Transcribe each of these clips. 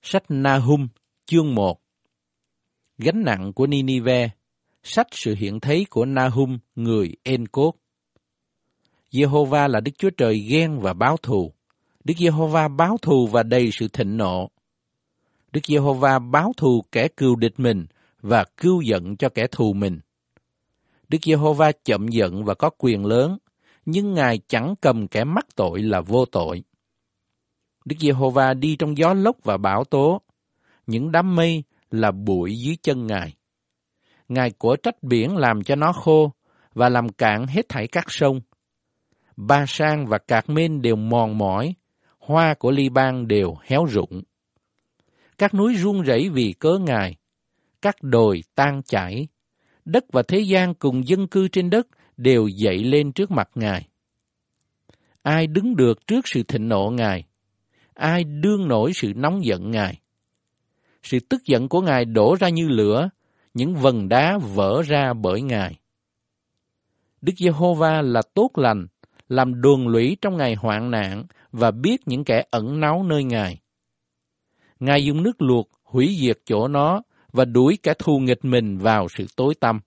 Sách Nahum, chương 1. Gánh nặng của Ninive. Sách sự hiện thấy của Nahum, người En-cốt. Giê-hô-va là Đức Chúa Trời ghen và báo thù. Đức Giê-hô-va báo thù và đầy sự thịnh nộ. Đức Giê-hô-va báo thù kẻ cừu địch mình và cưu giận cho kẻ thù mình. Đức Giê-hô-va chậm giận và có quyền lớn, nhưng Ngài chẳng cầm kẻ mắc tội là vô tội. Đức Giê-hô-va đi trong gió lốc và bão tố, những đám mây là bụi dưới chân Ngài. Ngài của trách biển làm cho nó khô và làm cạn hết thảy các sông. Ba-san và Cạc-mên đều mòn mỏi, hoa của Li-ban đều héo rụng. Các núi run rẩy vì cớ Ngài, các đồi tan chảy, đất và thế gian cùng dân cư trên đất đều dậy lên trước mặt Ngài. Ai đứng được trước sự thịnh nộ Ngài? Ai đương nổi sự nóng giận Ngài? Sự tức giận của Ngài đổ ra như lửa, những vần đá vỡ ra bởi Ngài. Đức Giê-hô-va là tốt lành, làm đồn lũy trong ngày hoạn nạn và biết những kẻ ẩn náu nơi Ngài. Ngài dùng nước luộc hủy diệt chỗ nó và đuổi kẻ thù nghịch mình vào sự tối tăm.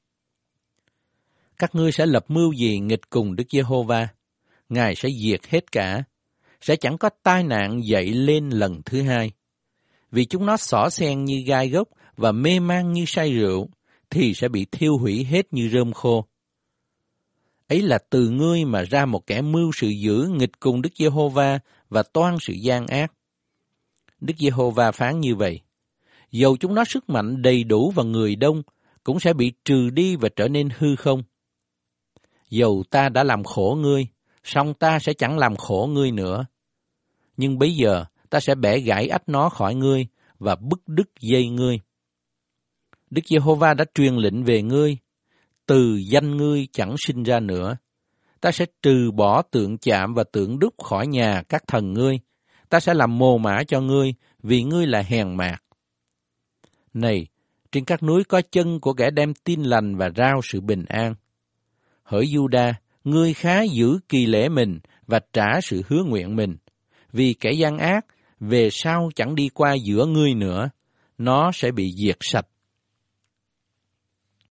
Các ngươi sẽ lập mưu gì nghịch cùng Đức Giê-hô-va? Ngài sẽ diệt hết cả, sẽ chẳng có tai nạn dậy lên lần thứ hai. Vì chúng nó xỏ xen như gai gốc và mê man như say rượu, thì sẽ bị thiêu hủy hết như rơm khô. Ấy là từ ngươi mà ra một kẻ mưu sự dữ nghịch cùng Đức Giê-hô-va và toan sự gian ác. Đức Giê-hô-va phán như vậy: dầu chúng nó sức mạnh đầy đủ và người đông, cũng sẽ bị trừ đi và trở nên hư không. Dầu ta đã làm khổ ngươi, song ta sẽ chẳng làm khổ ngươi nữa. Nhưng bây giờ ta sẽ bẻ gãy ách nó khỏi ngươi và bứt đứt dây ngươi. Đức Giê-hô-va đã truyền lệnh về ngươi, từ danh ngươi chẳng sinh ra nữa. Ta sẽ trừ bỏ tượng chạm và tượng đúc khỏi nhà các thần ngươi. Ta sẽ làm mồ mả cho ngươi, vì ngươi là hèn mạt. Này, trên các núi có chân của kẻ đem tin lành và rao sự bình an. Hỡi Giu-đa, ngươi khá giữ kỳ lễ mình và trả sự hứa nguyện mình, vì kẻ gian ác về sau chẳng đi qua giữa ngươi nữa, nó sẽ bị diệt sạch.